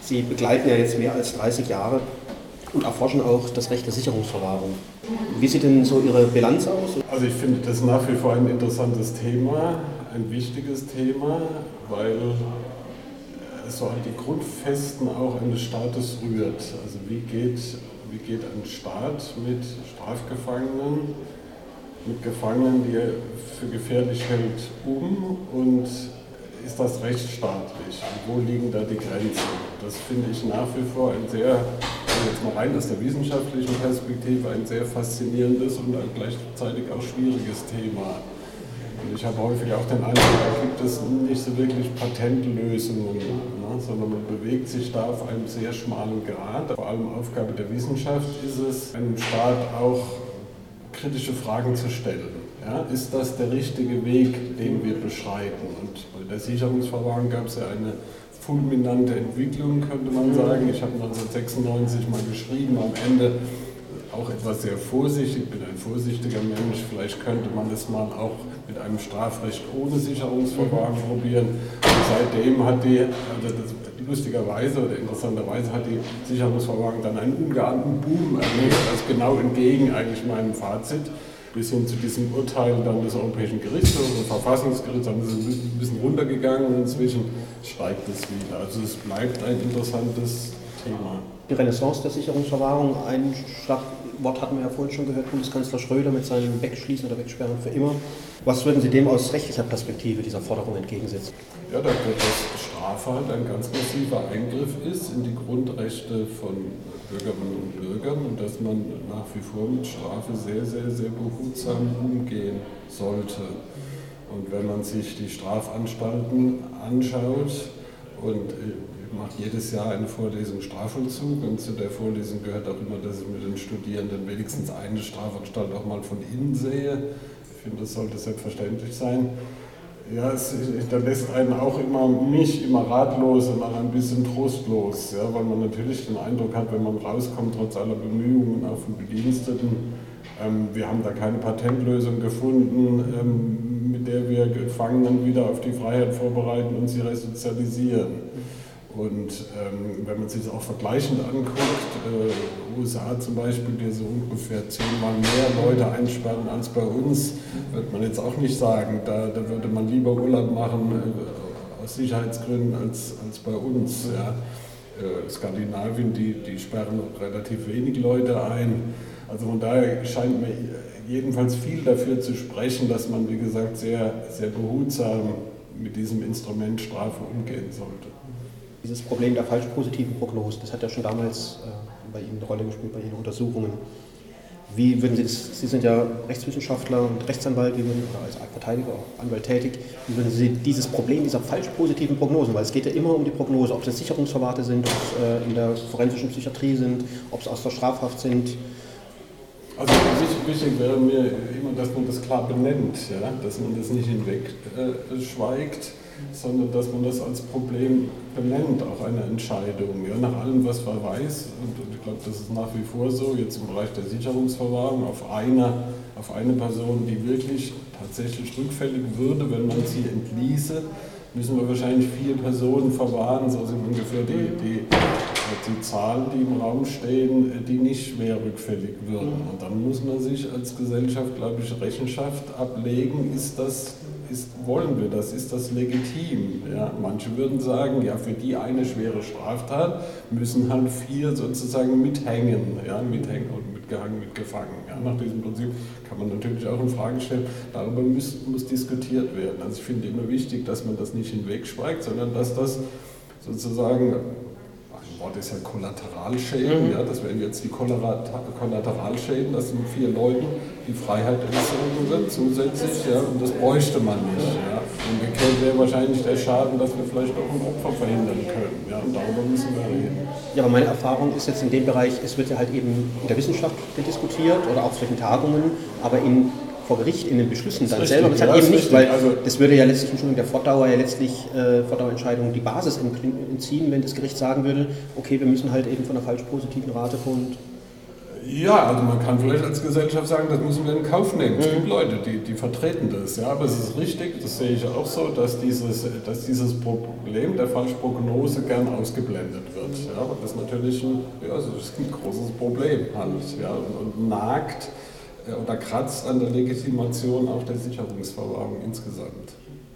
Sie begleiten ja jetzt mehr als 30 Jahre und erforschen auch das Recht der Sicherungsverwahrung. Wie sieht denn so Ihre Bilanz aus? Also ich finde das nach wie vor ein interessantes Thema, ein wichtiges Thema, weil es so an die Grundfesten auch eines Staates rührt. Also wie geht ein Staat mit Strafgefangenen, mit Gefangenen, die er für gefährlich hält, und ist das rechtsstaatlich? Und wo liegen da die Grenzen? Das finde ich nach wie vor ein sehr, jetzt mal rein aus der wissenschaftlichen Perspektive, ein sehr faszinierendes und gleichzeitig auch schwieriges Thema. Und ich habe häufig auch den Eindruck, da gibt es nicht so wirklich Patentlösungen, ne, sondern man bewegt sich da auf einem sehr schmalen Grat. Vor allem Aufgabe der Wissenschaft ist es, einem Staat auch kritische Fragen zu stellen. Ja, ist das der richtige Weg, den wir beschreiten? Und bei der Sicherungsverwahrung gab es ja eine fulminante Entwicklung, könnte man sagen. Ich habe 1996 mal geschrieben, am Ende auch etwas sehr vorsichtig, ich bin ein vorsichtiger Mensch, vielleicht könnte man das mal auch mit einem Strafrecht ohne Sicherungsverwahrung probieren. Und seitdem hat lustigerweise oder interessanterweise hat die Sicherungsverwahrung dann einen ungeahnten Boom erlebt, also genau entgegen eigentlich meinem Fazit. Bis hin zu diesem Urteil dann des Europäischen Gerichtshofs und Verfassungsgerichts, dann ist es ein bisschen runtergegangen und inzwischen steigt es wieder. Also es bleibt ein interessantes Thema. Die Renaissance der Sicherungsverwahrung, ein Schlagwort hatten wir ja vorhin schon gehört, Bundeskanzler Schröder mit seinem Wegschließen oder Wegsperren für immer. Was würden Sie dem aus rechtlicher Perspektive dieser Forderung entgegensetzen? Ja, dass Strafe halt ein ganz massiver Eingriff ist in die Grundrechte von Bürgerinnen und Bürgern und dass man nach wie vor mit Strafe sehr, sehr, sehr behutsam umgehen sollte. Und wenn man sich die Strafanstalten anschaut und macht jedes Jahr eine Vorlesung Strafvollzug und zu der Vorlesung gehört auch immer, dass ich mit den Studierenden wenigstens eine Strafanstalt auch mal von innen sehe. Ich finde, das sollte selbstverständlich sein. Ja, da lässt einen auch mich immer ratlos und auch ein bisschen trostlos, ja, weil man natürlich den Eindruck hat, wenn man rauskommt, trotz aller Bemühungen auch von Bediensteten, wir haben da keine Patentlösung gefunden, mit der wir Gefangenen wieder auf die Freiheit vorbereiten und sie resozialisieren. Und wenn man sich das auch vergleichend anguckt, USA zum Beispiel, die so ungefähr 10-mal mehr Leute einsperren als bei uns, wird man jetzt auch nicht sagen, da würde man lieber Urlaub machen aus Sicherheitsgründen als bei uns. Ja. Skandinavien, die sperren relativ wenig Leute ein. Also von daher scheint mir jedenfalls viel dafür zu sprechen, dass man, wie gesagt, sehr, sehr behutsam mit diesem Instrument Strafe umgehen sollte. Dieses Problem der falsch positiven Prognosen, das hat ja schon damals bei Ihnen eine Rolle gespielt, bei Ihren Untersuchungen. Wie würden Sie das, Sie sind ja Rechtswissenschaftler und Rechtsanwalt, oder als Verteidiger, auch Anwalt tätig, wie würden Sie dieses Problem dieser falsch positiven Prognosen, weil es geht ja immer um die Prognose, ob es Sicherungsverwahrte sind, ob es in der forensischen Psychiatrie sind, ob es aus der Strafhaft sind. Also wichtig wäre mir immer, dass man das klar benennt, ja? Dass man das nicht hinweg schweigt, sondern dass man das als Problem benennt, auch eine Entscheidung. Ja? Nach allem, was man weiß, und ich glaube, das ist nach wie vor so, jetzt im Bereich der Sicherungsverwahrung, auf eine Person, die wirklich tatsächlich rückfällig würde, wenn man sie entließe, müssen wir wahrscheinlich 4 Personen verwahren, so sind ungefähr die Zahlen, die im Raum stehen, die nicht schwer rückfällig würden. Und dann muss man sich als Gesellschaft, glaube ich, Rechenschaft ablegen, wollen wir das, ist das legitim? Ja, manche würden sagen, ja, für die eine schwere Straftat müssen halt 4 sozusagen mithängen, ja, mitgehangen, mitgefangen. Ja, nach diesem Prinzip kann man natürlich auch in Frage stellen, darüber muss diskutiert werden. Also ich finde immer wichtig, dass man das nicht hinwegschweigt, sondern dass das sozusagen, ein Wort ist ja Kollateralschäden, ja, das wären jetzt die Kollateralschäden, das sind 4 Leuten, die Freiheit entzogen wird zusätzlich, ja, und das bräuchte man nicht. Ja. Umgekehrt wäre wahrscheinlich der Schaden, dass wir vielleicht auch ein Opfer verhindern können. Ja, und darüber müssen wir reden. Ja, aber meine Erfahrung ist jetzt in dem Bereich, es wird ja halt eben in der Wissenschaft diskutiert oder auch zwischen Tagungen, aber vor Gericht in den Beschlüssen dann selber. Das hat eben nicht, weil das würde ja letztlich schon in der Fortdauerentscheidung die Basis entziehen, wenn das Gericht sagen würde, okay, wir müssen halt eben von einer falsch positiven Rate von. Ja, also man kann vielleicht als Gesellschaft sagen, das müssen wir in Kauf nehmen. Es gibt Leute, die vertreten das. Ja, aber es ist richtig, das sehe ich auch so, dass dieses Problem der Falschprognose gern ausgeblendet wird. Ja, aber das ist natürlich das ist ein großes Problem halt, ja, und nagt oder kratzt an der Legitimation auch der Sicherungsverwahrung insgesamt.